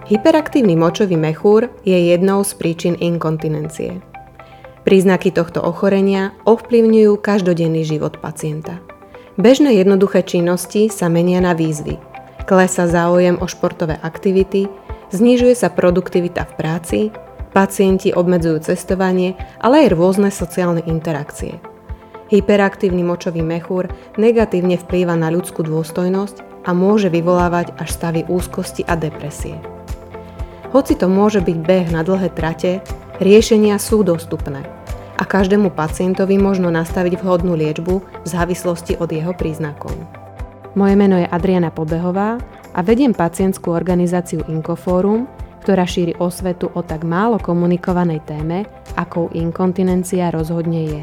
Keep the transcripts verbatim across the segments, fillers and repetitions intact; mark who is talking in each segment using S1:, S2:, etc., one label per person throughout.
S1: Hyperaktívny močový mechúr je jednou z príčin inkontinencie. Príznaky tohto ochorenia ovplyvňujú každodenný život pacienta. Bežné jednoduché činnosti sa menia na výzvy. Klesá záujem o športové aktivity, znižuje sa produktivita v práci, pacienti obmedzujú cestovanie, ale aj rôzne sociálne interakcie. Hyperaktívny močový mechúr negatívne vplýva na ľudskú dôstojnosť a môže vyvolávať až stavy úzkosti a depresie. Hoci to môže byť beh na dlhé trate, riešenia sú dostupné a každému pacientovi možno nastaviť vhodnú liečbu v závislosti od jeho príznakov. Moje meno je Adriana Pobehová a vediem pacientskú organizáciu Inkoforum, ktorá šíri osvetu o tak málo komunikovanej téme, akou inkontinencia rozhodne je.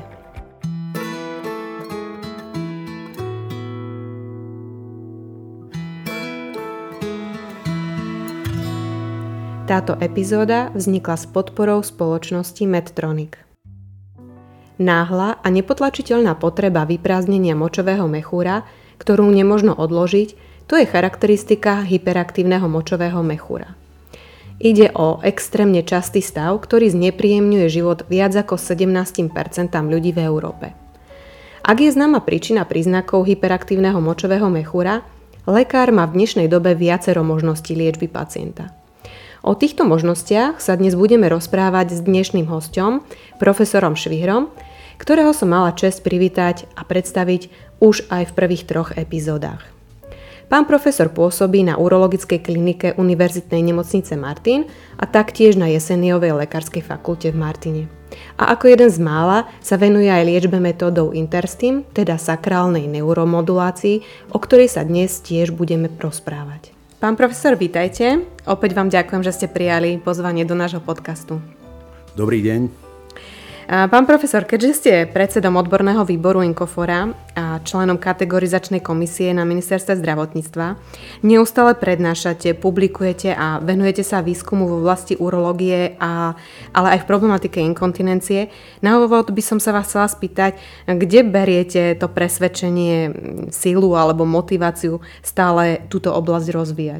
S1: Táto epizóda vznikla s podporou spoločnosti Medtronic. Náhla a nepotlačiteľná potreba vyprázdnenia močového mechúra, ktorú nemožno odložiť, to je charakteristika hyperaktívneho močového mechúra. Ide o extrémne častý stav, ktorý znepríjemňuje život viac ako sedemnásť percent ľudí v Európe. Ak je známa príčina príznakov hyperaktívneho močového mechúra, lekár má v dnešnej dobe viacero možností liečby pacienta. O týchto možnostiach sa dnes budeme rozprávať s dnešným hosťom, profesorom Švihrom, ktorého som mala česť privítať a predstaviť už aj v prvých troch epizódach. Pán profesor pôsobí na urologickej klinike Univerzitnej nemocnice Martin a taktiež na Jeseniovej lekárskej fakulte v Martine. A ako jeden z mála sa venuje aj liečbe metódou Interstim, teda sakrálnej neuromodulácii, o ktorej sa dnes tiež budeme rozprávať. Pán profesor, vítajte. Opäť vám ďakujem, že ste prijali pozvanie do nášho podcastu.
S2: Dobrý deň.
S1: Pán profesor, keďže ste predsedom odborného výboru Inkofora a členom kategorizačnej komisie na ministerstve zdravotníctva, neustále prednášate, publikujete a venujete sa výskumu vo vlasti urológie, a, ale aj v problematike inkontinencie. Na úvod by som sa vás chcela spýtať, kde beriete to presvedčenie, sílu alebo motiváciu stále túto oblasť rozvíjať?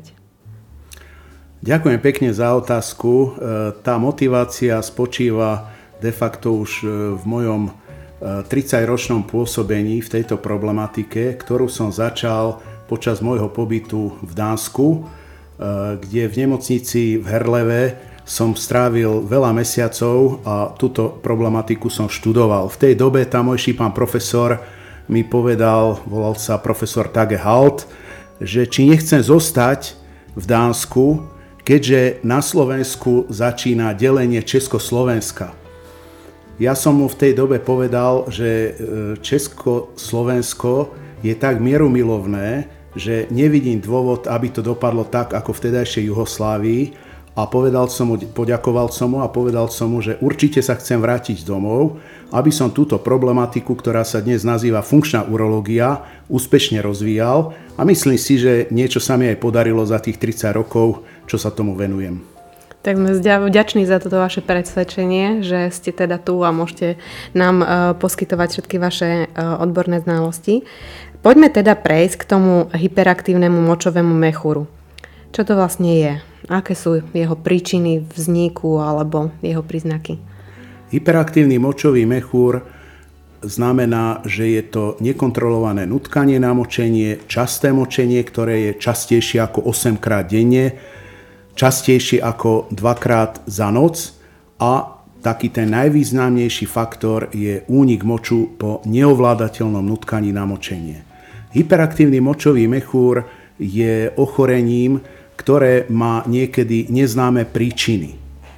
S2: Ďakujem pekne za otázku. Tá motivácia spočíva de facto už v mojom tridsaťročnom pôsobení v tejto problematike, ktorú som začal počas môjho pobytu v Dánsku, kde v nemocnici v Herleve som strávil veľa mesiacov a túto problematiku som študoval. V tej dobe tamojší pán profesor mi povedal, volal sa profesor Tage Halt, že či nechcem zostať v Dánsku, keďže na Slovensku začína delenie Československa. Ja som mu v tej dobe povedal, že Československo je tak mierumilovné, že nevidím dôvod, aby to dopadlo tak, ako v vtedajšej Juhoslávii. A povedal som mu, poďakoval som mu a povedal som mu, že určite sa chcem vrátiť domov, aby som túto problematiku, ktorá sa dnes nazýva funkčná urológia, úspešne rozvíjal. A myslím si, že niečo sa mi aj podarilo za tých tridsať rokov, čo sa tomu venujem.
S1: Tak sme vďační za toto vaše presvedčenie, že ste teda tu a môžete nám poskytovať všetky vaše odborné znalosti. Poďme teda prejsť k tomu hyperaktívnemu močovému mechúru. Čo to vlastne je? Aké sú jeho príčiny vzniku alebo jeho príznaky?
S2: Hyperaktívny močový mechúr znamená, že je to nekontrolované nutkanie na močenie, časté močenie, ktoré je častejšie ako osemkrát denne, častejšie ako dvakrát za noc a taký ten najvýznamnejší faktor je únik moču po neovládateľnom nutkaní na močenie. Hyperaktívny močový mechúr je ochorením, ktoré má niekedy neznáme príčiny.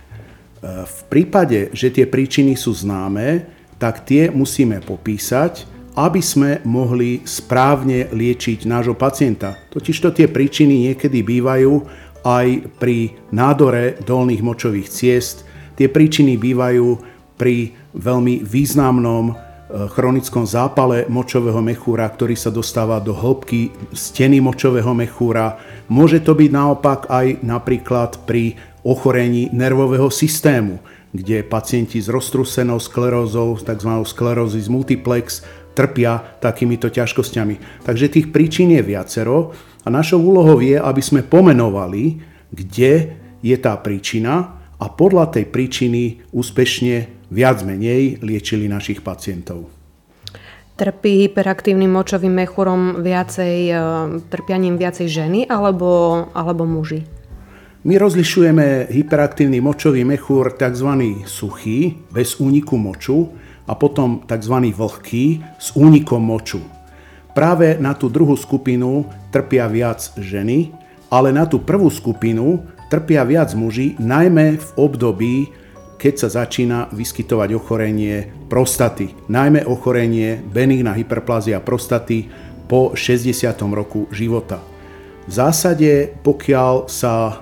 S2: V prípade, že tie príčiny sú známe, tak tie musíme popísať, aby sme mohli správne liečiť nášho pacienta. Totižto tie príčiny niekedy bývajú aj pri nádore dolných močových ciest. Tie príčiny bývajú pri veľmi významnom chronickom zápale močového mechúra, ktorý sa dostáva do hĺbky steny močového mechúra. Môže to byť naopak aj napríklad pri ochorení nervového systému, kde pacienti s roztrúsenou sklerózou, tzv. Sklerózis multiplex, trpia takýmito ťažkosťami. Takže tých príčin je viacero a našou úlohou je, aby sme pomenovali, kde je tá príčina a podľa tej príčiny úspešne viac menej liečili našich pacientov.
S1: Trpí hyperaktívnym močovým mechúrom viacej, trpia ním viacej ženy alebo, alebo muži?
S2: My rozlišujeme hyperaktívny močový mechúr tzv. Suchý, bez úniku moču, a potom tzv. Vlhký, s únikom moču. Práve na tú druhú skupinu trpia viac ženy, ale na tú prvú skupinu trpia viac muži, najmä v období, keď sa začína vyskytovať ochorenie prostaty, najmä ochorenie benigná hyperplázia prostaty po šesťdesiatom roku života. V zásade, pokiaľ sa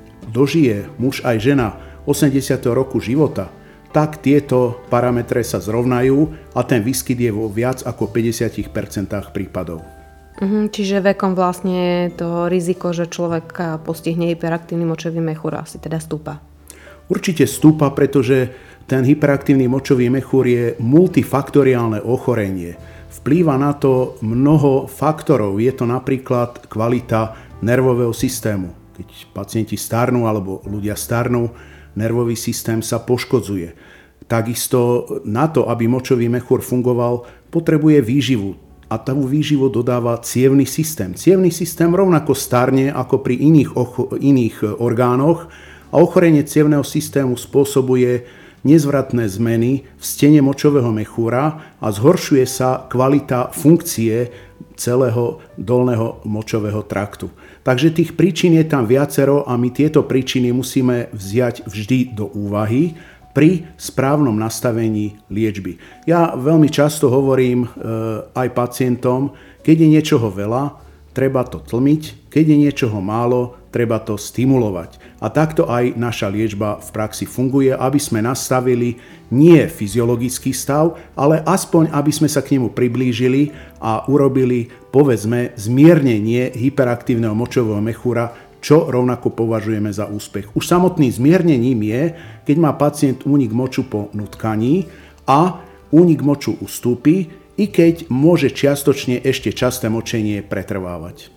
S2: dožije muž aj žena osemdesiateho roku života, tak tieto parametre sa zrovnajú a ten výskyt je vo viac ako päťdesiat percent prípadov.
S1: Mhm, čiže vekom vlastne to riziko, že človek postihne hyperaktívny močový mechúr, asi teda stúpa.
S2: Určite stúpa, pretože ten hyperaktívny močový mechúr je multifaktoriálne ochorenie. Vplýva na to mnoho faktorov. Je to napríklad kvalita nervového systému. Keď pacienti starnú alebo ľudia starnú, nervový systém sa poškodzuje. Takisto na to, aby močový mechúr fungoval, potrebuje výživu. A tú výživu dodáva cievny systém. Cievny systém rovnako starne ako pri iných, ocho- iných orgánoch, a ochorenie cievneho systému spôsobuje nezvratné zmeny v stene močového mechúra a zhoršuje sa kvalita funkcie celého dolného močového traktu. Takže tých príčin je tam viacero a my tieto príčiny musíme vziať vždy do úvahy pri správnom nastavení liečby. Ja veľmi často hovorím e, aj pacientom, keď je niečoho veľa, treba to tlmiť, keď je niečoho málo, treba to stimulovať. A takto aj naša liečba v praxi funguje, aby sme nastavili nie fyziologický stav, ale aspoň, aby sme sa k nemu priblížili a urobili, povedzme, zmiernenie hyperaktívneho močového mechúra, čo rovnako považujeme za úspech. Už samotným zmiernením je, keď má pacient únik moču po nutkaní a únik moču ustúpi, i keď môže čiastočne ešte časté močenie pretrvávať.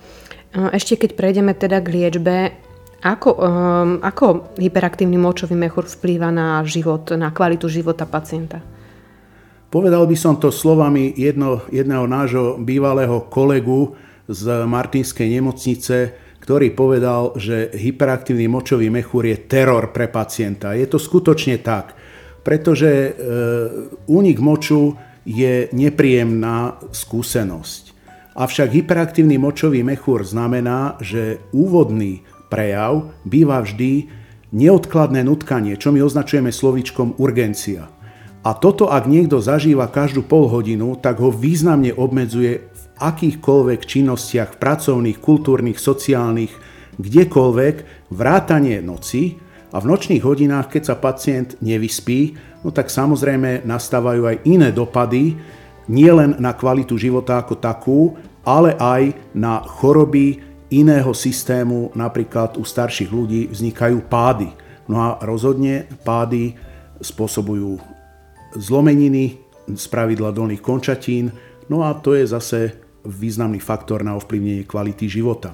S1: Ešte keď prejdeme teda k liečbe, ako, um, ako hyperaktívny močový mechúr vplýva na život, na kvalitu života pacienta?
S2: Povedal by som to slovami jedno, jedného nášho bývalého kolegu z Martinskej nemocnice, ktorý povedal, že hyperaktívny močový mechúr je teror pre pacienta. Je to skutočne tak, pretože e, únik moču je nepríjemná skúsenosť. Avšak hyperaktívny močový mechúr znamená, že úvodný prejav býva vždy neodkladné nutkanie, čo my označujeme slovíčkom urgencia. A toto, ak niekto zažíva každú pol hodinu, tak ho významne obmedzuje v akýchkoľvek činnostiach, pracovných, kultúrnych, sociálnych, kdekoľvek, vrátanie noci. A v nočných hodinách, keď sa pacient nevyspí, no tak samozrejme nastávajú aj iné dopady, nielen na kvalitu života ako takú, ale aj na choroby iného systému, napríklad u starších ľudí vznikajú pády. No a rozhodne pády spôsobujú zlomeniny, spravidla dolných končatín, no a to je zase významný faktor na ovplyvnenie kvality života.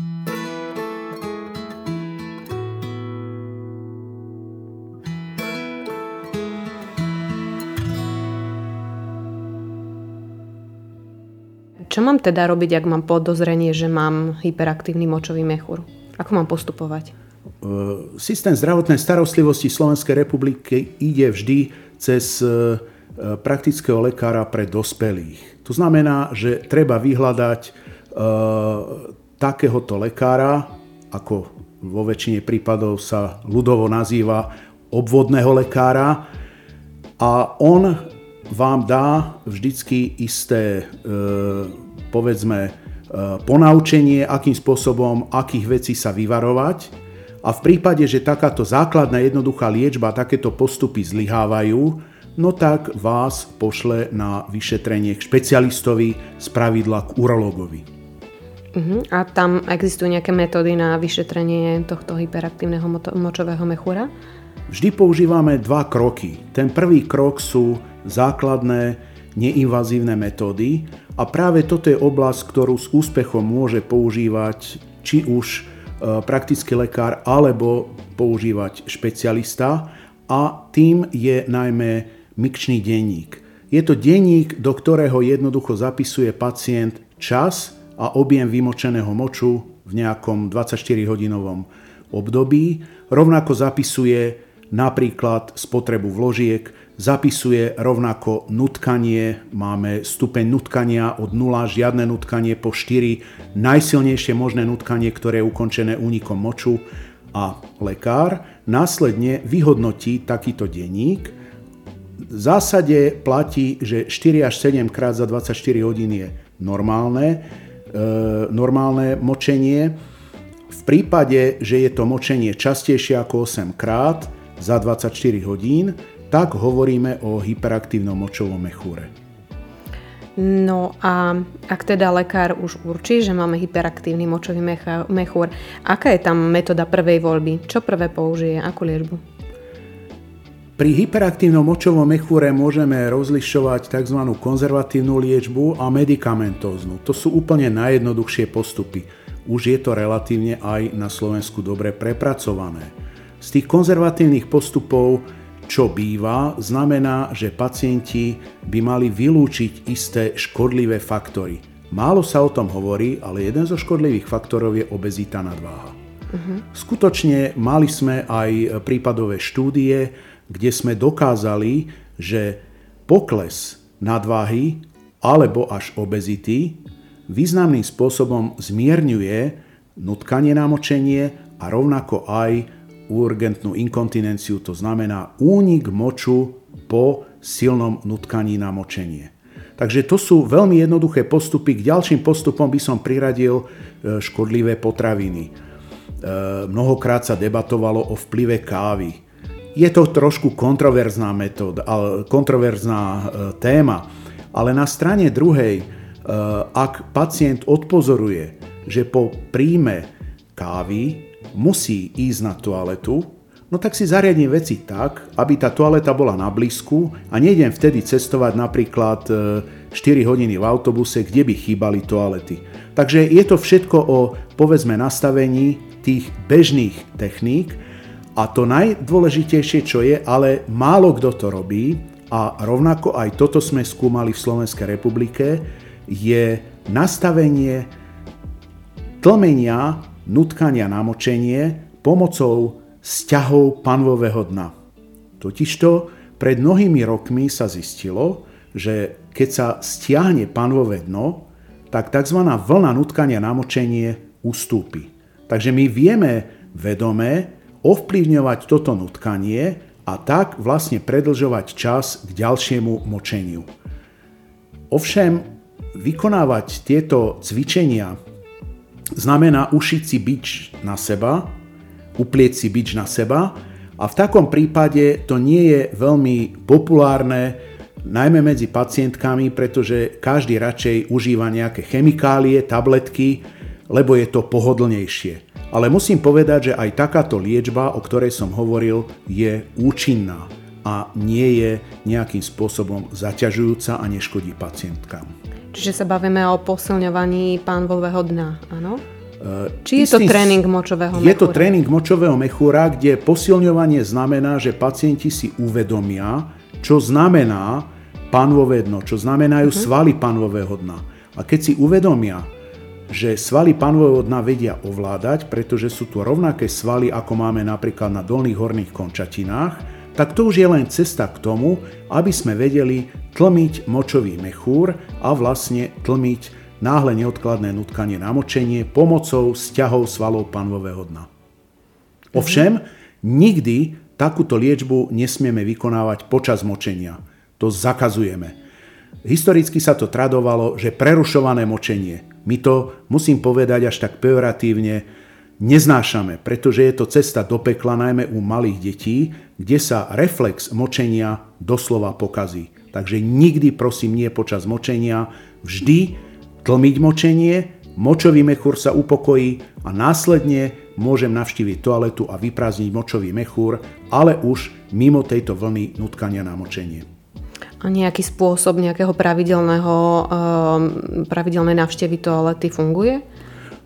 S1: Čo mám teda robiť, ak mám podozrenie, že mám hyperaktívny močový mechúr? Ako mám postupovať?
S2: Systém zdravotnej starostlivosti Slovenskej republiky ide vždy cez praktického lekára pre dospelých. To znamená, že treba vyhľadať e, takéhoto lekára, ako vo väčšine prípadov sa ľudovo nazýva obvodného lekára, a on vám dá vždycky isté, e, povedzme, e, ponaučenie, akým spôsobom, akých vecí sa vyvarovať. A v prípade, že takáto základná jednoduchá liečba, takéto postupy zlyhávajú, no tak vás pošle na vyšetrenie k špecialistovi, spravidla k urológovi.
S1: Uh-huh. A tam existujú nejaké metódy na vyšetrenie tohto hyperaktívneho močového mechúra?
S2: Vždy používame dva kroky. Ten prvý krok sú základné neinvazívne metódy a práve toto je oblasť, ktorú s úspechom môže používať či už praktický lekár alebo používať špecialista a tým je najmä mikčný denník. Je to denník, do ktorého jednoducho zapisuje pacient čas a objem vymočeného moču v nejakom dvadsaťštyrihodinovom období. Rovnako zapisuje napríklad spotrebu vložiek, zapisuje rovnako nutkanie, máme stupeň nutkania od nula, žiadne nutkanie po štyri, najsilnejšie možné nutkanie, ktoré je ukončené únikom moču a lekár následne vyhodnotí takýto denník. V zásade platí, že štyri až sedem krát za dvadsaťštyri hodín je normálne, e, normálne močenie. V prípade, že je to močenie častejšie ako osem krát za dvadsaťštyri hodín, tak hovoríme o hyperaktívnom močovom mechúre.
S1: No a ak teda lekár už určí, že máme hyperaktívny močový mechúr, aká je tam metóda prvej voľby? Čo prvé použije? Akú liečbu?
S2: Pri hyperaktívnom močovom mechúre môžeme rozlišovať tzv. Konzervatívnu liečbu a medikamentóznu. To sú úplne najjednoduchšie postupy. Už je to relatívne aj na Slovensku dobre prepracované. Z tých konzervatívnych postupov, čo býva, znamená, že pacienti by mali vylúčiť isté škodlivé faktory. Málo sa o tom hovorí, ale jeden zo škodlivých faktorov je obezita, nadváha. Uh-huh. Skutočne mali sme aj prípadové štúdie, kde sme dokázali, že pokles nadváhy alebo až obezity významným spôsobom zmierňuje nutkanie na močenie a rovnako aj urgentnú inkontinenciu, to znamená únik moču po silnom nutkaní na močenie. Takže to sú veľmi jednoduché postupy. K ďalším postupom by som priradil škodlivé potraviny. Mnohokrát sa debatovalo o vplyve kávy. Je to trošku kontroverzná metóda, kontroverzná téma, ale na strane druhej, ak pacient odpozoruje, že po príjme kávy musí ísť na toaletu, no tak si zariadím veci tak, aby tá toaleta bola na blízku a nejdem vtedy cestovať napríklad štyri hodiny v autobuse, kde by chýbali toalety. Takže je to všetko o, povedzme, nastavení tých bežných techník a to najdôležitejšie, čo je, ale málo kto to robí a rovnako aj toto sme skúmali v Slovenskej republike, je nastavenie tlmenia nutkania na močenie pomocou sťahov panvového dna. Totižto pred mnohými rokmi sa zistilo, že keď sa stiahne panvové dno, tak tzv. Vlna nutkania na močenie ustúpi. Takže my vieme vedome ovplyvňovať toto nutkanie a tak vlastne predĺžovať čas k ďalšiemu močeniu. Ovšem, vykonávať tieto cvičenia znamená ušiť si bič na seba, uplieť si bič na seba a v takom prípade to nie je veľmi populárne, najmä medzi pacientkami, pretože každý radšej užíva nejaké chemikálie, tabletky, lebo je to pohodlnejšie. Ale musím povedať, že aj takáto liečba, o ktorej som hovoril, je účinná a nie je nejakým spôsobom zaťažujúca a neškodí pacientkám.
S1: Čiže sa bavíme o posilňovaní panvového dna, áno? Či je to tréning močového mechúra?
S2: Je to tréning močového mechúra, kde posilňovanie znamená, že pacienti si uvedomia, čo znamená panvové dno, čo znamenajú uh-huh. svaly panvového dna. A keď si uvedomia, že svaly panvového dna vedia ovládať, pretože sú tu rovnaké svaly, ako máme napríklad na dolných horných končatinách, tak to už je len cesta k tomu, aby sme vedeli tlmiť močový mechúr a vlastne tlmiť náhle neodkladné nutkanie na močenie pomocou sťahov svalov panvového dna. Ovšem, nikdy takúto liečbu nesmieme vykonávať počas močenia. To zakazujeme. Historicky sa to tradovalo, že prerušované močenie. My to, musím povedať až tak pejoratívne, neznášame, pretože je to cesta do pekla najmä u malých detí, kde sa reflex močenia doslova pokazí. Takže nikdy, prosím, nie počas močenia, vždy tlmiť močenie, močový mechúr sa upokojí a následne môžem navštíviť toaletu a vyprázdniť močový mechúr, ale už mimo tejto vlny nutkania na močenie.
S1: A nejaký spôsob nejakého pravidelného, pravidelnej návštevy toalety funguje?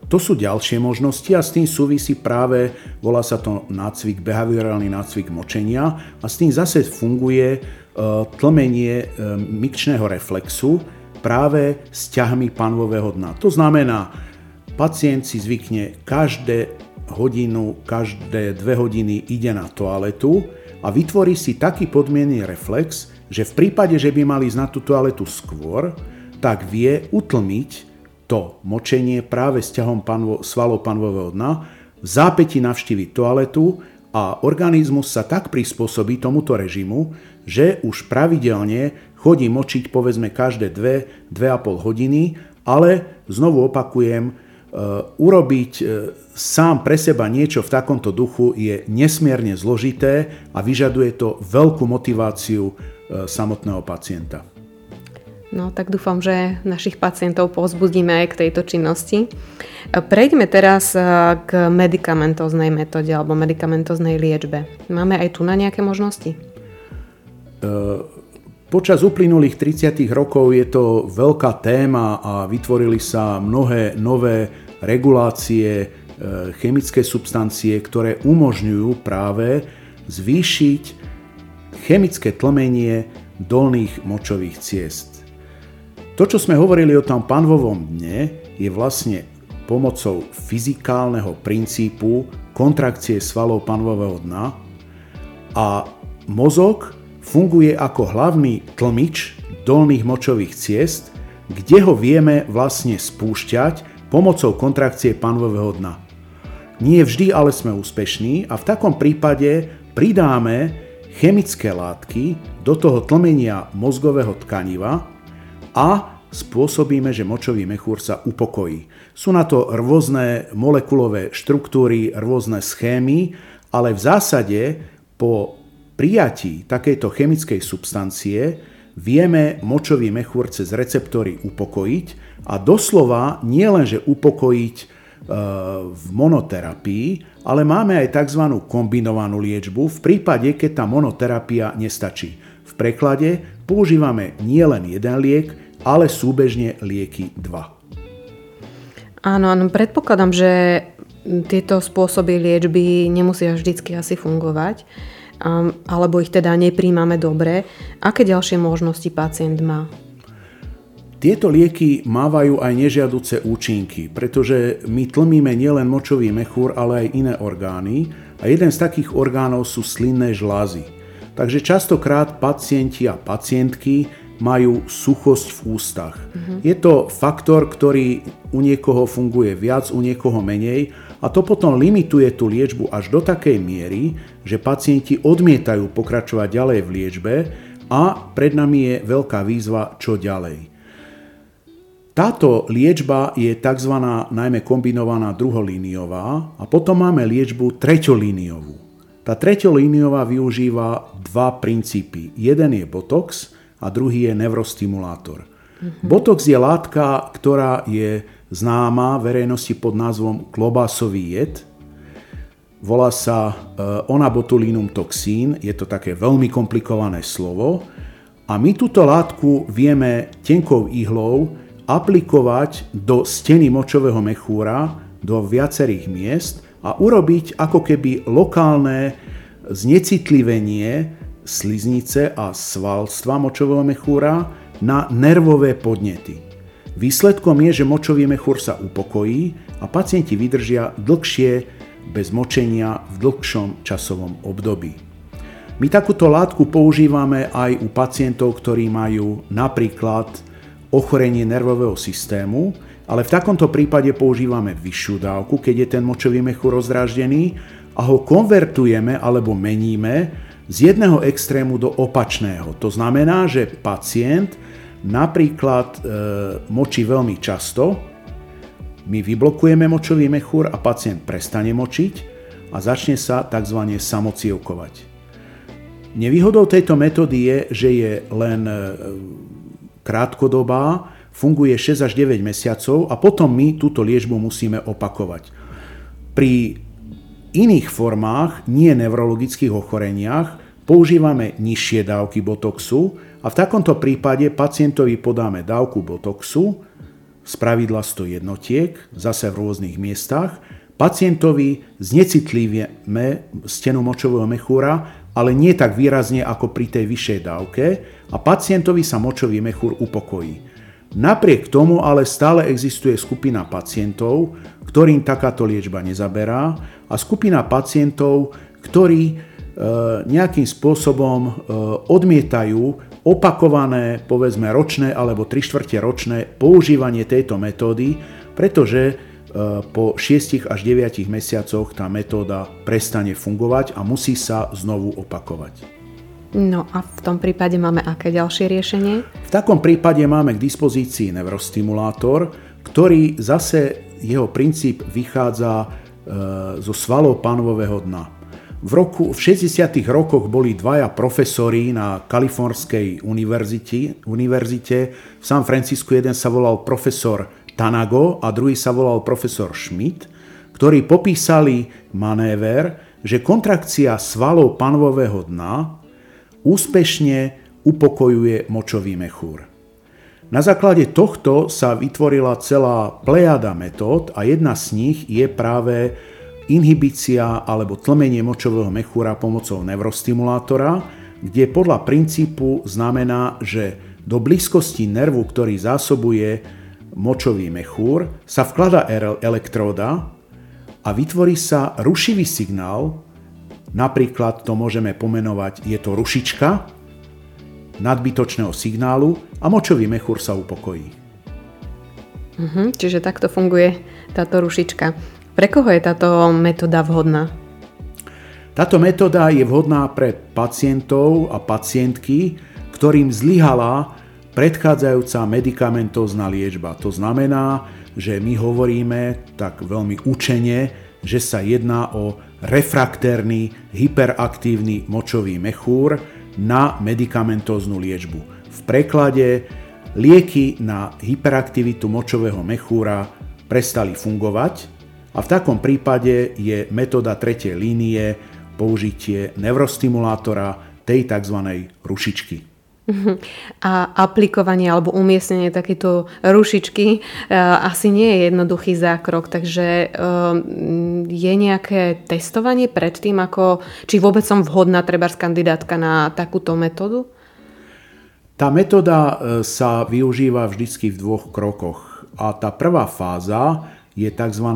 S2: To sú ďalšie možnosti a s tým súvisí práve, volá sa to nácvik, behaviorálny nácvik močenia a s tým zase funguje tlmenie mikčného reflexu práve s ťahmi panvového dna. To znamená, pacient si zvykne každé hodinu, každé dve hodiny ide na toaletu a vytvorí si taký podmienný reflex, že v prípade, že by mali ísť na tú toaletu skôr, tak vie utlmiť to močenie práve s ťahom panvo, svalov panvového dna, v zápäti navštíviť toaletu a organizmus sa tak prispôsobí tomuto režimu, že už pravidelne chodí močiť povedzme každé dve, dve a pol hodiny, ale znovu opakujem, urobiť sám pre seba niečo v takomto duchu je nesmierne zložité a vyžaduje to veľkú motiváciu samotného pacienta.
S1: No, tak dúfam, že našich pacientov povzbudíme aj k tejto činnosti. Prejdeme teraz k medikamentóznej metóde alebo medikamentóznej liečbe. Máme aj tu na nejaké možnosti?
S2: Počas uplynulých tridsiatich rokov je to veľká téma a vytvorili sa mnohé nové regulácie, chemické substancie, ktoré umožňujú práve zvýšiť chemické tlmenie dolných močových ciest. To, čo sme hovorili o tom panvovom dne, je vlastne pomocou fyzikálneho princípu kontrakcie svalov panvového dna a mozog funguje ako hlavný tlmič dolných močových ciest, kde ho vieme vlastne spúšťať pomocou kontrakcie panvového dna. Nie vždy ale sme úspešní a v takom prípade pridáme chemické látky do toho tlmenia mozgového tkaniva a spôsobíme, že močový mechúr sa upokojí. Sú na to rôzne molekulové štruktúry, rôzne schémy, ale v zásade po prijatí takejto chemickej substancie vieme močový mechúr cez receptory upokojiť a doslova nie len, že upokojiť e, v monoterapii, ale máme aj tzv. Kombinovanú liečbu v prípade, keď tá monoterapia nestačí. V preklade používame nielen jeden liek, ale súbežne lieky dva.
S1: Áno, áno, predpokladám, že tieto spôsoby liečby nemusia vždycky asi fungovať, um, alebo ich teda nepríjmame dobre. Aké ďalšie možnosti pacient má?
S2: Tieto lieky mávajú aj nežiaduce účinky, pretože my tlmíme nielen močový mechúr, ale aj iné orgány a jeden z takých orgánov sú slinné žľazy. Takže častokrát pacienti a pacientky majú suchosť v ústach. Mm-hmm. Je to faktor, ktorý u niekoho funguje viac, u niekoho menej a to potom limituje tú liečbu až do takej miery, že pacienti odmietajú pokračovať ďalej v liečbe a pred nami je veľká výzva, čo ďalej. Táto liečba je tzv. Najmä kombinovaná druholíniová a potom máme liečbu treťolíniovú. Tá treťolíniová využíva dva princípy. Jeden je botox a druhý je neurostimulátor. Mm-hmm. Botox je látka, ktorá je známa verejnosti pod názvom klobásový jed. Volá sa onabotulinum toxín, je to také veľmi komplikované slovo. A my túto látku vieme tenkou ihlou aplikovať do steny močového mechúra, do viacerých miest a urobiť ako keby lokálne znecitlivenie sliznice a svalstva močového mechúra na nervové podnety. Výsledkom je, že močový mechúr sa upokojí a pacienti vydržia dlhšie bez močenia v dlhšom časovom období. My takúto látku používame aj u pacientov, ktorí majú napríklad ochorenie nervového systému, ale v takomto prípade používame vyššiu dávku, keď je ten močový mechúr rozdráždený a ho konvertujeme alebo meníme z jedného extrému do opačného. To znamená, že pacient napríklad e, močí veľmi často, my vyblokujeme močový mechúr a pacient prestane močiť a začne sa tzv. Samocievkovať. Nevýhodou tejto metódy je, že je len e, krátkodobá, funguje šesť až deväť mesiacov a potom my túto liečbu musíme opakovať. Pri iných formách, nie neurologických ochoreniach, používame nižšie dávky botoxu a v takomto prípade pacientovi podáme dávku botoxu spravidla sto jednotiek, zase v rôznych miestach. Pacientovi znecitlivíme stenu močového mechúra, ale nie tak výrazne ako pri tej vyššej dávke a pacientovi sa močový mechúr upokojí. Napriek tomu ale stále existuje skupina pacientov, ktorým takáto liečba nezaberá a skupina pacientov, ktorí e, nejakým spôsobom e, odmietajú opakované, povedzme ročné alebo tri štvrte ročné používanie tejto metódy, pretože po šiestich až deviatich mesiacoch tá metóda prestane fungovať a musí sa znovu opakovať.
S1: No a v tom prípade máme aké ďalšie riešenie?
S2: V takom prípade máme k dispozícii neurostimulátor, ktorý zase jeho princíp vychádza zo svalov panvového dna. V, roku, v šesťdesiatych rokoch boli dvaja profesori na Kalifornskej univerzite, univerzite v San Francisku. Jeden sa volal profesor Tanago a druhý sa volal profesor Schmidt, ktorí popísali manéver, že kontrakcia svalov panvového dna úspešne upokojuje močový mechúr. Na základe tohto sa vytvorila celá plejada metód a jedna z nich je práve inhibícia alebo tlmenie močového mechúra pomocou neurostimulátora, kde podľa princípu znamená, že do blízkosti nervu, ktorý zásobuje močový mechúr, sa vkladá elektróda a vytvorí sa rušivý signál, napríklad to môžeme pomenovať, je to rušička nadbytočného signálu a močový mechúr sa upokojí.
S1: Mhm, čiže takto funguje táto rušička. Pre koho je táto metóda vhodná?
S2: Táto metóda je vhodná pre pacientov a pacientky, ktorým zlyhala predchádzajúca medikamentózna liečba. To znamená, že my hovoríme tak veľmi učene, že sa jedná o refraktérny, hyperaktívny močový mechúr na medikamentóznu liečbu. V preklade lieky na hyperaktivitu močového mechúra prestali fungovať a v takom prípade je metóda tretej línie použitie neurostimulátora, tej tzv. Rušičky.
S1: A aplikovanie alebo umiestnenie takéto rušičky asi nie je jednoduchý zákrok, takže je nejaké testovanie pred tým, ako, či vôbec som vhodná trebárs kandidátka na takúto metódu?
S2: Tá metóda sa využíva vždycky v dvoch krokoch a tá prvá fáza je tzv.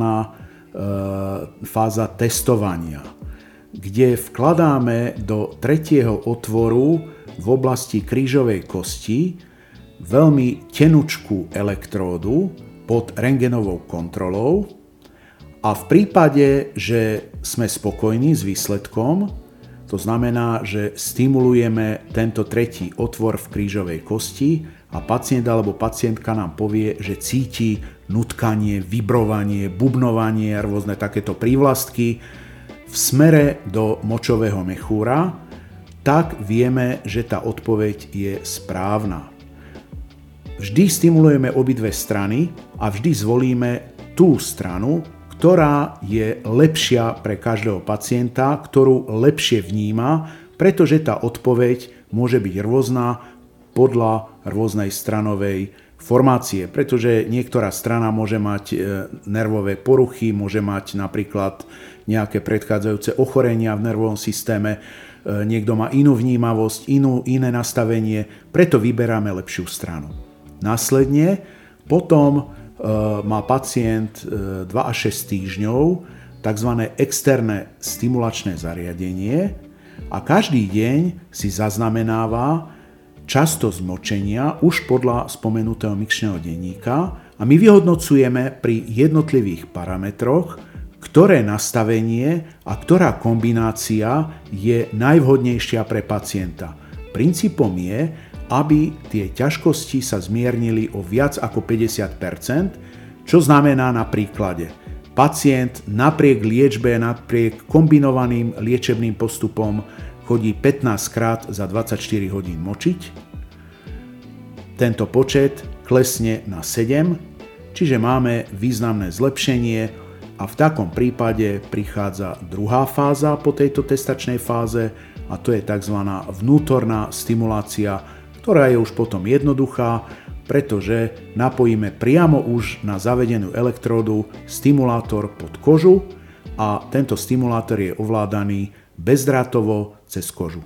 S2: Fáza testovania, kde vkladáme do tretieho otvoru v oblasti krížovej kosti veľmi tenučkú elektródu pod rentgenovou kontrolou a v prípade, že sme spokojní s výsledkom, to znamená, že stimulujeme tento tretí otvor v krížovej kosti a pacient alebo pacientka nám povie, že cíti nutkanie, vibrovanie, bubnovanie, rôzne takéto prívlastky v smere do močového mechúra, tak vieme, že tá odpoveď je správna. Vždy stimulujeme obidve strany a vždy zvolíme tú stranu, ktorá je lepšia pre každého pacienta, ktorú lepšie vníma, pretože tá odpoveď môže byť rôzna podľa rôznej stranovej formácie, pretože niektorá strana môže mať nervové poruchy, môže mať napríklad nejaké predchádzajúce ochorenia v nervovom systéme, niekto má inú vnímavosť, inú, iné nastavenie, preto vyberáme lepšiu stranu. Následne potom má pacient dva až šesť týždňov tzv. Externé stimulačné zariadenie a každý deň si zaznamenáva častosť močenia už podľa spomenutého Mikšného denníka a my vyhodnocujeme pri jednotlivých parametroch, ktoré nastavenie a ktorá kombinácia je najvhodnejšia pre pacienta. Princípom je, aby tie ťažkosti sa zmiernili o viac ako päťdesiat percent, čo znamená na príklade. Pacient napriek liečbe, napriek kombinovaným liečebným postupom chodí pätnásť krát za dvadsaťštyri hodín močiť. Tento počet klesne na sedem, čiže máme významné zlepšenie a v takom prípade prichádza druhá fáza po tejto testačnej fáze a to je tzv. Vnútorná stimulácia, ktorá je už potom jednoduchá. pretože napojíme priamo už na zavedenú elektródu stimulátor pod kožu a tento stimulátor je ovládaný bezdrátovo cez kožu.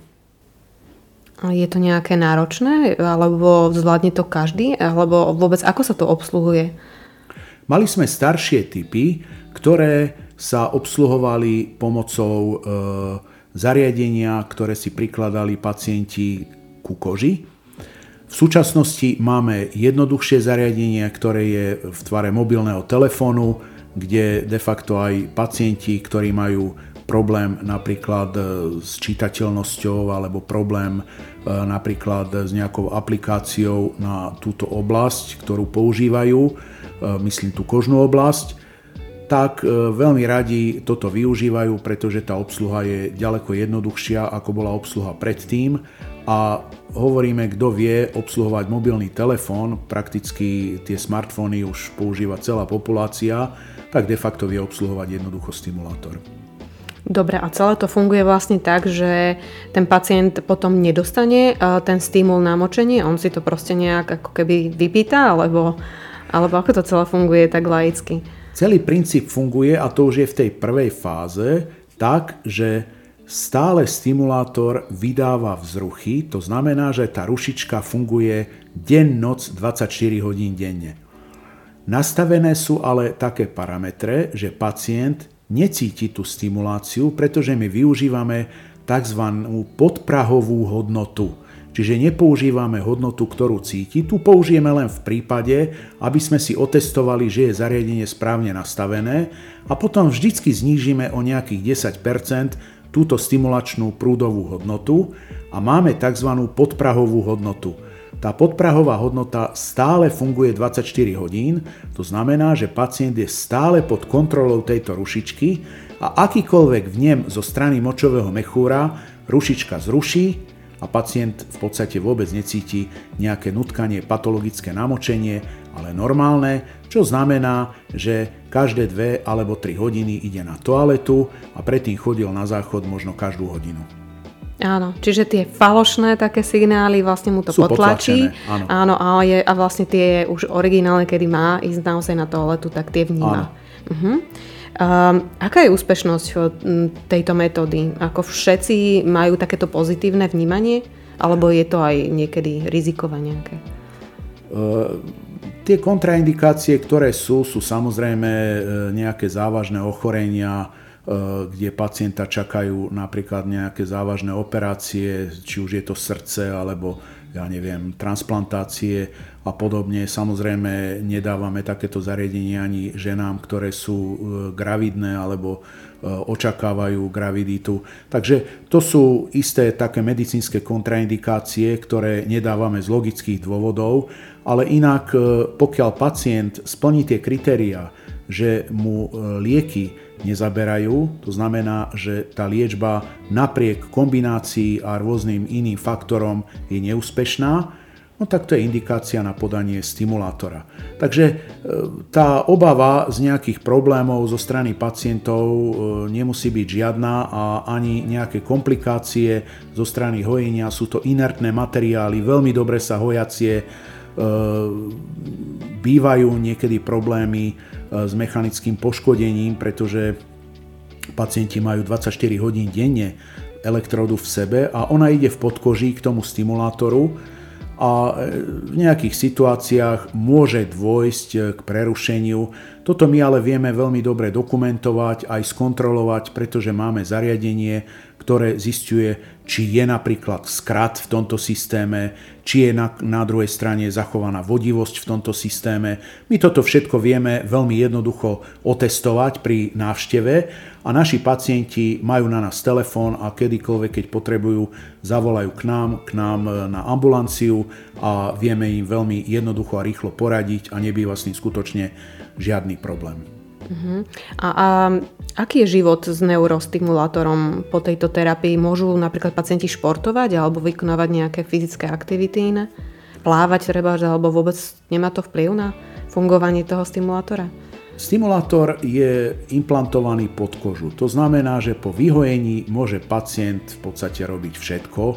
S1: Je to nejaké náročné, alebo zvládne to každý, alebo vôbec ako sa to obsluhuje?
S2: Mali sme staršie typy, ktoré sa obsluhovali pomocou e, zariadenia, ktoré si prikladali pacienti ku koži. V súčasnosti máme jednoduchšie zariadenie, ktoré je v tvare mobilného telefónu, kde de facto aj pacienti, ktorí majú problém napríklad s čitateľnosťou alebo problém napríklad s nejakou aplikáciou na túto oblasť, ktorú používajú, myslím tú kožnú oblasť, tak veľmi radi toto využívajú, pretože tá obsluha je ďaleko jednoduchšia, ako bola obsluha predtým. A hovoríme, kto vie obsluhovať mobilný telefón, prakticky tie smartfóny už používa celá populácia, tak de facto vie obsluhovať jednoducho stimulátor.
S1: Dobre, a celé to funguje vlastne tak, že ten pacient potom nedostane ten stimul na močenie, on si to proste nejak ako keby vypýta, alebo, alebo ako to celé funguje tak laicky?
S2: Celý princíp funguje, a to už je v tej prvej fáze, tak, že stále stimulátor vydáva vzruchy, to znamená, že tá rušička funguje deň, noc, dvadsaťštyri hodín denne. Nastavené sú ale také parametre, že pacient necíti tú stimuláciu, pretože my využívame tzv. Podprahovú hodnotu. Čiže nepoužívame hodnotu, ktorú cíti, tu použijeme len v prípade, aby sme si otestovali, že je zariadenie správne nastavené a potom vždycky znížime o nejakých desať percent túto stimulačnú prúdovú hodnotu a máme tzv. Podprahovú hodnotu. Tá podprahová hodnota stále funguje dvadsaťštyri hodín, to znamená, že pacient je stále pod kontrolou tejto rušičky a akýkoľvek vnem zo strany močového mechúra rušička zruší a pacient v podstate vôbec necíti nejaké nutkanie, patologické namočenie, ale normálne, čo znamená, že každé dve alebo tri hodiny ide na toaletu a predtým chodil na záchod možno každú hodinu.
S1: Áno, čiže tie falošné také signály vlastne mu to
S2: sú
S1: potlačí.
S2: Áno.
S1: Áno, a, je, a vlastne tie už originálne, kedy má ísť naozaj na toaletu, tak tie vníma. Uh-huh. Um, aká je úspešnosť tejto metódy? Ako všetci majú takéto pozitívne vnímanie? Alebo je to aj niekedy rizikové nejaké?
S2: Uh, tie kontraindikácie, ktoré sú, sú samozrejme nejaké závažné ochorenia, kde pacienta čakajú napríklad nejaké závažné operácie, či už je to srdce alebo ja neviem, transplantácie a podobne. Samozrejme nedávame takéto zariadenie ani ženám, ktoré sú gravidné alebo očakávajú graviditu. Takže to sú isté také medicínske kontraindikácie, ktoré nedávame z logických dôvodov, ale inak pokiaľ pacient splní tie kritériá, že mu lieky nezaberajú, to znamená, že tá liečba napriek kombinácii a rôznym iným faktorom je neúspešná, no tak to je indikácia na podanie stimulátora. Takže tá obava z nejakých problémov zo strany pacientov nemusí byť žiadna a ani nejaké komplikácie zo strany hojenia. Sú to inertné materiály, veľmi dobre sa hojacie, bývajú niekedy problémy s mechanickým poškodením, pretože pacienti majú dvadsaťštyri hodín denne elektródu v sebe a ona ide v podkoží k tomu stimulátoru a v nejakých situáciách môže dôjsť k prerušeniu. Toto my ale vieme veľmi dobre dokumentovať, aj skontrolovať, pretože máme zariadenie, ktoré zisťuje, či je napríklad skrat v tomto systéme, či je na, na druhej strane zachovaná vodivosť v tomto systéme. My toto všetko vieme veľmi jednoducho otestovať pri návšteve a naši pacienti majú na nás telefón a kedykoľvek, keď potrebujú, zavolajú k nám, k nám na ambulanciu a vieme im veľmi jednoducho a rýchlo poradiť a nebýva s tým skutočne žiadny problém.
S1: Uh-huh. A, a aký je život s neurostimulátorom po tejto terapii? Môžu napríklad pacienti športovať alebo vykonávať nejaké fyzické aktivity iné? Plávať treba, alebo vôbec nemá to vplyv na fungovanie toho stimulátora?
S2: Stimulátor je implantovaný pod kožu. To znamená, že po vyhojení môže pacient v podstate robiť všetko.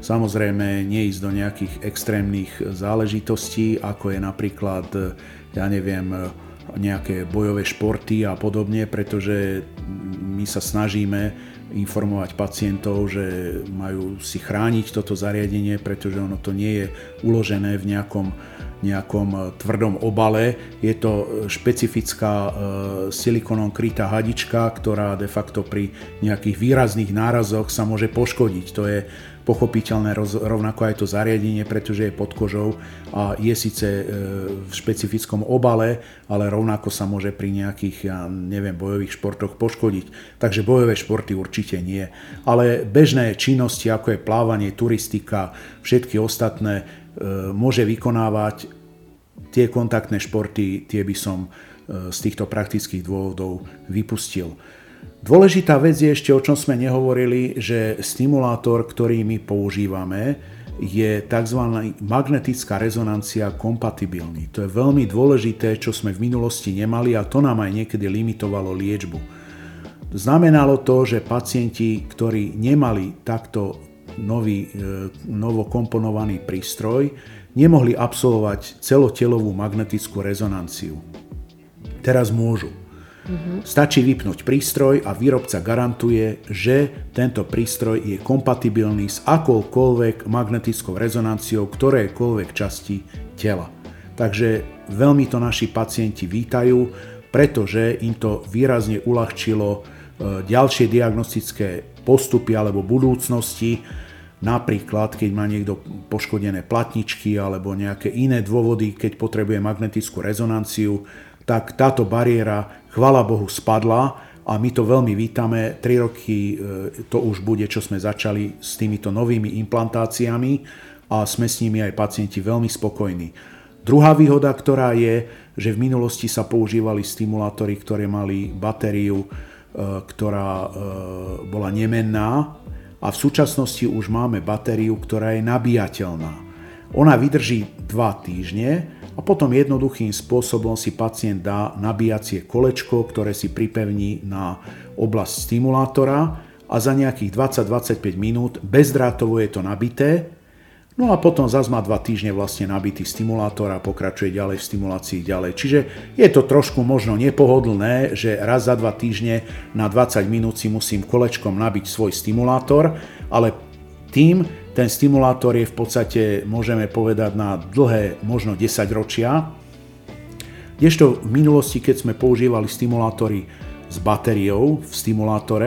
S2: Samozrejme neísť do nejakých extrémnych záležitostí, ako je napríklad, ja neviem, nejaké bojové športy a podobne, pretože my sa snažíme informovať pacientov, že majú si chrániť toto zariadenie, pretože ono to nie je uložené v nejakom, nejakom tvrdom obale. Je to špecifická silikónom krytá hadička, ktorá de facto pri nejakých výrazných nárazoch sa môže poškodiť. To je pochopiteľné rovnako aj to zariadenie, pretože je pod kožou a je síce v špecifickom obale, ale rovnako sa môže pri nejakých, ja neviem, bojových športoch poškodiť. Takže bojové športy určite nie. Ale bežné činnosti, ako je plávanie, turistika, všetky ostatné, môže vykonávať. Tie kontaktné športy, tie by som z týchto praktických dôvodov vypustil. Dôležitá vec je ešte, o čom sme nehovorili, že stimulátor, ktorý my používame, je tzv. Magnetická rezonancia kompatibilný. To je veľmi dôležité, čo sme v minulosti nemali a to nám aj niekedy limitovalo liečbu. Znamenalo to, že pacienti, ktorí nemali takto nový, novokomponovaný prístroj, nemohli absolvovať celotelovú magnetickú rezonanciu. Teraz môžu. Mm-hmm. Stačí vypnúť prístroj a výrobca garantuje, že tento prístroj je kompatibilný s akoukoľvek magnetickou rezonanciou ktorejkoľvek časti tela. Takže veľmi to naši pacienti vítajú, pretože im to výrazne uľahčilo ďalšie diagnostické postupy alebo budúcnosti. Napríklad, keď má niekto poškodené platničky alebo nejaké iné dôvody, keď potrebuje magnetickú rezonanciu, tak táto bariéra, chvála Bohu, spadla a my to veľmi vítame. Tri roky to už bude, čo sme začali s týmito novými implantáciami a sme s nimi aj pacienti veľmi spokojní. Druhá výhoda, ktorá je, že v minulosti sa používali stimulátory, ktoré mali batériu, ktorá bola nemenná, a v súčasnosti už máme batériu, ktorá je nabíjateľná. Ona vydrží dva týždne a potom jednoduchým spôsobom si pacient dá nabíjacie kolečko, ktoré si pripevní na oblasť stimulátora a za nejakých dvadsať až dvadsaťpäť minút bezdrátovo je to nabité. No a potom zase má dva týždne vlastne nabitý stimulátor a pokračuje ďalej v stimulácii ďalej. Čiže je to trošku možno nepohodlné, že raz za dva týždne na dvadsať minút si musím kolečkom nabiť svoj stimulátor, ale tým ten stimulátor je v podstate, môžeme povedať, na dlhé, možno desaťročia. Kdežto v minulosti, keď sme používali stimulátory s batériou v stimulátore,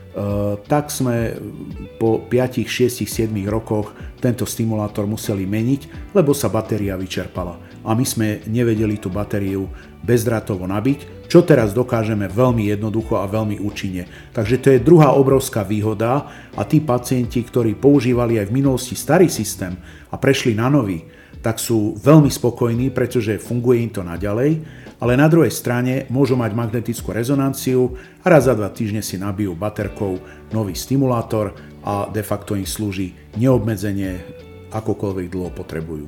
S2: tak sme po päť, šesť, sedem rokoch tento stimulátor museli meniť, lebo sa batéria vyčerpala. A my sme nevedeli tú batériu bezdrátovo nabiť, čo teraz dokážeme veľmi jednoducho a veľmi účinne. Takže to je druhá obrovská výhoda a tí pacienti, ktorí používali aj v minulosti starý systém a prešli na nový, tak sú veľmi spokojní, pretože funguje im to naďalej, ale na druhej strane môžu mať magnetickú rezonanciu a raz za dva týždne si nabijú baterkou nový stimulátor a de facto im slúži neobmedzenie, akokoľvek dlho potrebujú.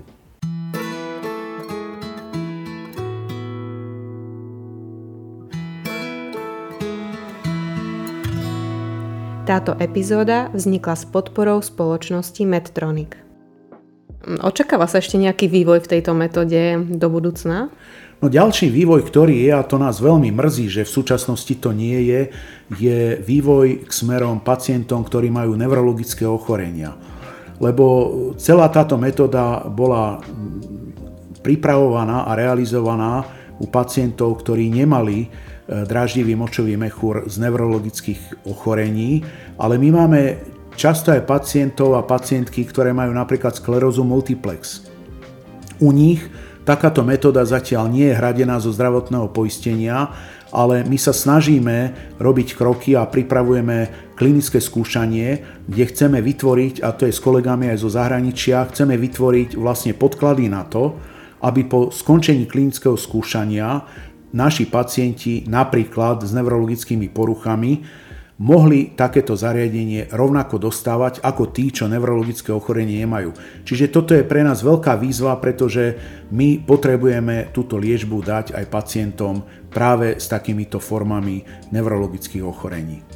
S1: Táto epizóda vznikla s podporou spoločnosti Medtronic. Očakáva sa ešte nejaký vývoj v tejto metóde do budúcna?
S2: No ďalší vývoj, ktorý je, a to nás veľmi mrzí, že v súčasnosti to nie je, je vývoj k smerom pacientom, ktorí majú neurologické ochorenia. Lebo celá táto metóda bola pripravovaná a realizovaná u pacientov, ktorí nemali dráždivý močový mechúr z neurologických ochorení, ale my máme často aj pacientov a pacientky, ktoré majú napríklad sklerózu multiplex. U nich takáto metóda zatiaľ nie je hradená zo zdravotného poistenia, ale my sa snažíme robiť kroky a pripravujeme klinické skúšanie, kde chceme vytvoriť, a to je s kolegami aj zo zahraničia, chceme vytvoriť vlastne podklady na to, aby po skončení klinického skúšania naši pacienti napríklad s neurologickými poruchami mohli takéto zariadenie rovnako dostávať ako tí, čo neurologické ochorenie nemajú. Čiže toto je pre nás veľká výzva, pretože my potrebujeme túto liečbu dať aj pacientom práve s takýmito formami neurologických ochorení.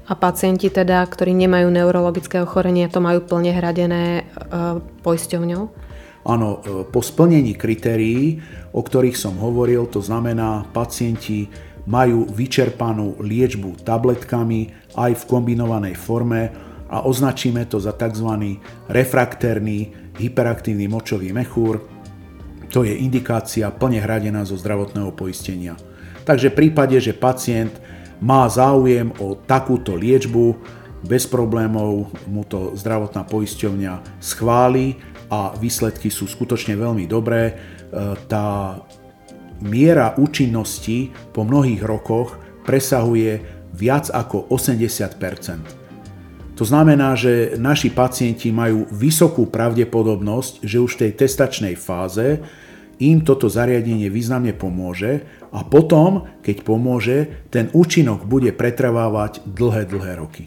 S1: A pacienti teda, ktorí nemajú neurologické ochorenie, to majú plne hradené e, poisťovňou?
S2: Áno, po splnení kritérií, o ktorých som hovoril, to znamená, pacienti majú vyčerpanú liečbu tabletkami aj v kombinovanej forme a označíme to za tzv. Refraktérny hyperaktívny močový mechúr. To je indikácia plne hradená zo zdravotného poistenia. Takže v prípade, že pacient má záujem o takúto liečbu, bez problémov mu to zdravotná poisťovňa schváli a výsledky sú skutočne veľmi dobré. Tá miera účinnosti po mnohých rokoch presahuje viac ako osemdesiat percent. To znamená, že naši pacienti majú vysokú pravdepodobnosť, že už v tej testačnej fáze im toto zariadenie významne pomôže a potom, keď pomôže, ten účinok bude pretrvávať dlhé, dlhé roky.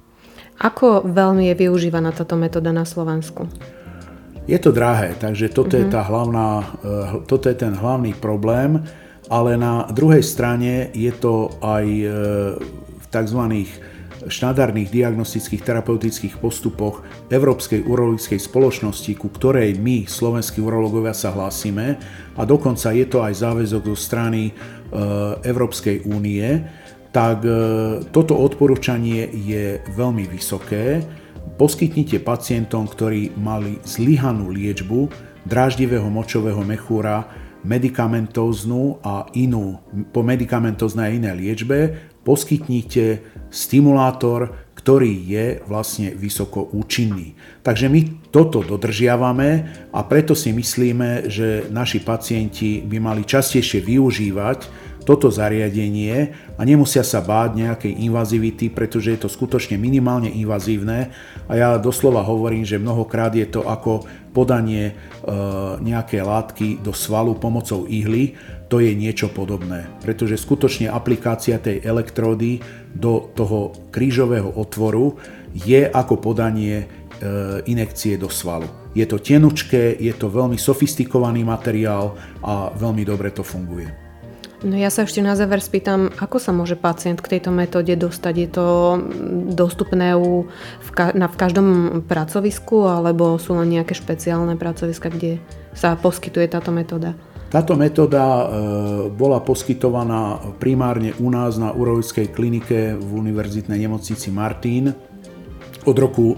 S1: Ako veľmi je využívaná táto metóda na Slovensku?
S2: Je to drahé, takže toto, mm-hmm. je tá hlavná, toto je ten hlavný problém, ale na druhej strane je to aj v tzv. Štandardných diagnostických terapeutických postupoch Európskej urologickej spoločnosti, ku ktorej my, slovenskí urológovia, sa hlásime a dokonca je to aj záväzok zo strany e, Európskej únie, tak e, toto odporúčanie je veľmi vysoké. Poskytnite pacientom, ktorí mali zlyhanú liečbu dráždivého močového mechúra, medikamentóznu a inú, po medikamentóznej a inej liečbe, poskytnite stimulátor, ktorý je vlastne vysoko účinný. Takže my toto dodržiavame a preto si myslíme, že naši pacienti by mali častejšie využívať toto zariadenie a nemusia sa báť nejakej invazivity, pretože je to skutočne minimálne invazívne a ja doslova hovorím, že mnohokrát je to ako podanie e, nejakej látky do svalu pomocou ihly. To je niečo podobné, pretože skutočne aplikácia tej elektródy do toho krížového otvoru je ako podanie e, injekcie do svalu. Je to tenučké, je to veľmi sofistikovaný materiál a veľmi dobre to funguje.
S1: No ja sa ešte na záver spýtam, ako sa môže pacient k tejto metóde dostať? Je to dostupné u, v, ka, na, v každom pracovisku alebo sú len nejaké špeciálne pracoviska, kde sa poskytuje táto metóda?
S2: Táto metóda e, bola poskytovaná primárne u nás na urologickej klinike v univerzitnej nemocnici Martin od roku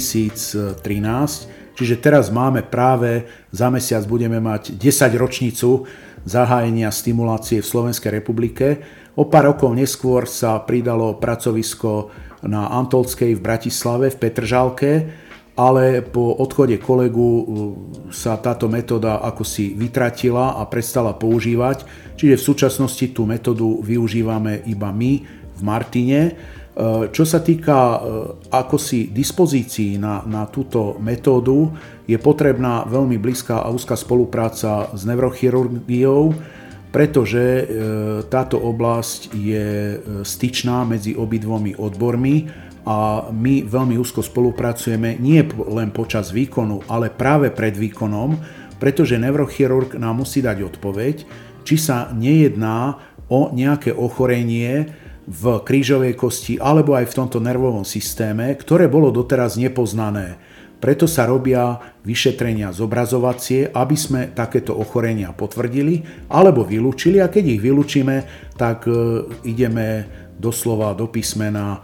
S2: dvetisíctrinásť. Čiže teraz máme práve, za mesiac budeme mať desaťročnicu zahájenia stimulácie v Slovenskej republike. O pár rokov neskôr sa pridalo pracovisko na Antolskej v Bratislave, v Petržalke, ale po odchode kolegu sa táto metóda ako si vytratila a prestala používať. Čiže v súčasnosti tú metódu využívame iba my v Martine. Čo sa týka ako si dispozícií na, na túto metódu, je potrebná veľmi blízka a úzka spolupráca s neurochirurgiou, pretože táto oblasť je styčná medzi obidvomi odbormi a my veľmi úzko spolupracujeme nie len počas výkonu, ale práve pred výkonom, pretože neurochirurg nám musí dať odpoveď, či sa nejedná o nejaké ochorenie v krížovej kosti alebo aj v tomto nervovom systéme, ktoré bolo doteraz nepoznané. Preto sa robia vyšetrenia zobrazovacie, aby sme takéto ochorenia potvrdili alebo vylúčili a keď ich vylúčime, tak e, ideme doslova do písmena e,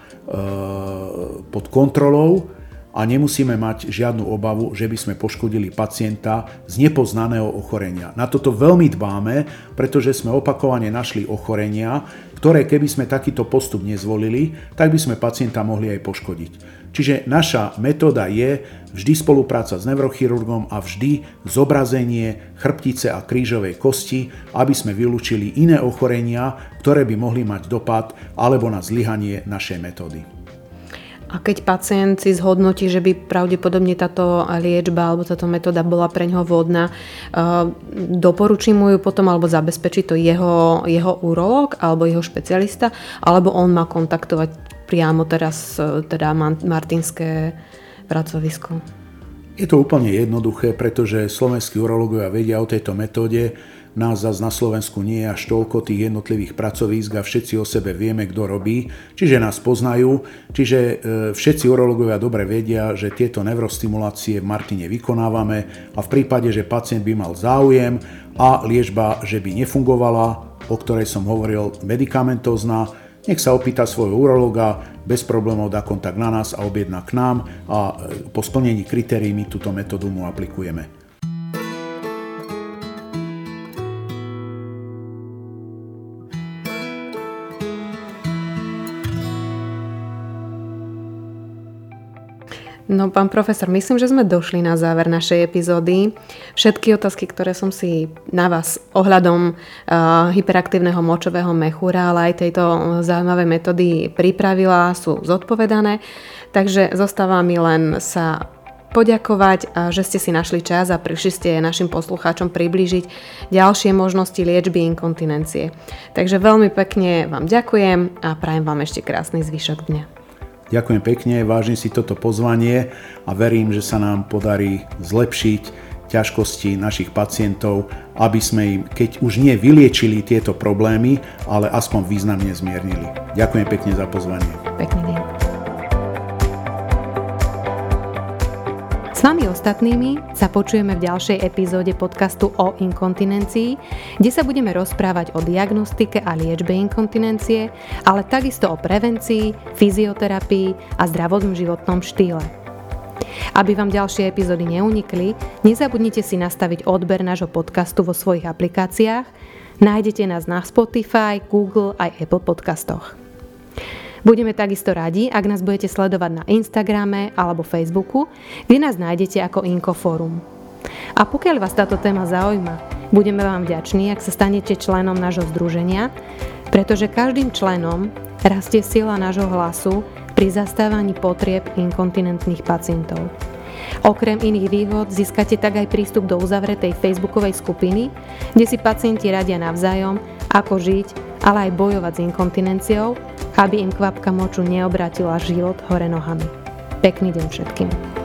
S2: pod kontrolou a nemusíme mať žiadnu obavu, že by sme poškodili pacienta z nepoznaného ochorenia. Na toto veľmi dbáme, pretože sme opakovane našli ochorenia, ktoré keby sme takýto postup nezvolili, tak by sme pacienta mohli aj poškodiť. Čiže naša metóda je vždy spolupráca s neurochirurgom a vždy zobrazenie chrbtice a krížovej kosti, aby sme vylúčili iné ochorenia, ktoré by mohli mať dopad alebo na zlyhanie našej metódy.
S1: A keď pacient si zhodnotí, že by pravdepodobne táto liečba alebo táto metóda bola pre ňoho vhodná, doporučí mu ju potom alebo zabezpečí to jeho, jeho urológ alebo jeho špecialista, alebo on má kontaktovať priamo teraz teda martinské pracovisko?
S2: Je to úplne jednoduché, pretože slovenskí urológovia vedia o tejto metóde. nás zase na Slovensku nie je až toľko tých jednotlivých pracovísk a všetci o sebe vieme, kto robí, čiže nás poznajú, čiže všetci urológovia dobre vedia, že tieto neurostimulácie v Martine vykonávame a v prípade, že pacient by mal záujem a liečba, že by nefungovala, o ktorej som hovoril, medikamentózna, nech sa opýta svojho urológa, bez problémov dá kontakt na nás a objedná k nám a po splnení kritérií my túto metódu mu aplikujeme.
S1: No, pán profesor, myslím, že sme došli na záver našej epizódy. Všetky otázky, ktoré som si na vás ohľadom uh, hyperaktívneho močového mechúra, ale aj tejto zaujímavej metódy pripravila, sú zodpovedané. Takže zostáva mi len sa poďakovať, že ste si našli čas a prišli ste našim poslucháčom priblížiť ďalšie možnosti liečby inkontinencie. Takže veľmi pekne vám ďakujem a prajem vám ešte krásny zvyšok dňa.
S2: Ďakujem pekne, vážim si toto pozvanie a verím, že sa nám podarí zlepšiť ťažkosti našich pacientov, aby sme im, keď už nie vyliečili tieto problémy, ale aspoň významne zmiernili. Ďakujem pekne za pozvanie.
S1: Pekný deň. S vami ostatnými sa počujeme v ďalšej epizóde podcastu o inkontinencii, kde sa budeme rozprávať o diagnostike a liečbe inkontinencie, ale takisto o prevencii, fyzioterapii a zdravom životnom štýle. Aby vám ďalšie epizódy neunikli, nezabudnite si nastaviť odber nášho podcastu vo svojich aplikáciách. Nájdete nás na Spotify, Google aj Apple podcastoch. Budeme takisto radi, ak nás budete sledovať na Instagrame alebo Facebooku, kde nás nájdete ako Inkoforum. A pokiaľ vás táto téma zaujíma, budeme vám vďační, ak sa stanete členom nášho združenia, pretože každým členom rastie sila nášho hlasu pri zastávaní potrieb inkontinentných pacientov. Okrem iných výhod získate tak aj prístup do uzavretej facebookovej skupiny, kde si pacienti radia navzájom, ako žiť, ale aj bojovať s inkontinenciou, aby im kvapka moču neobrátila život hore nohami. Pekný deň všetkým.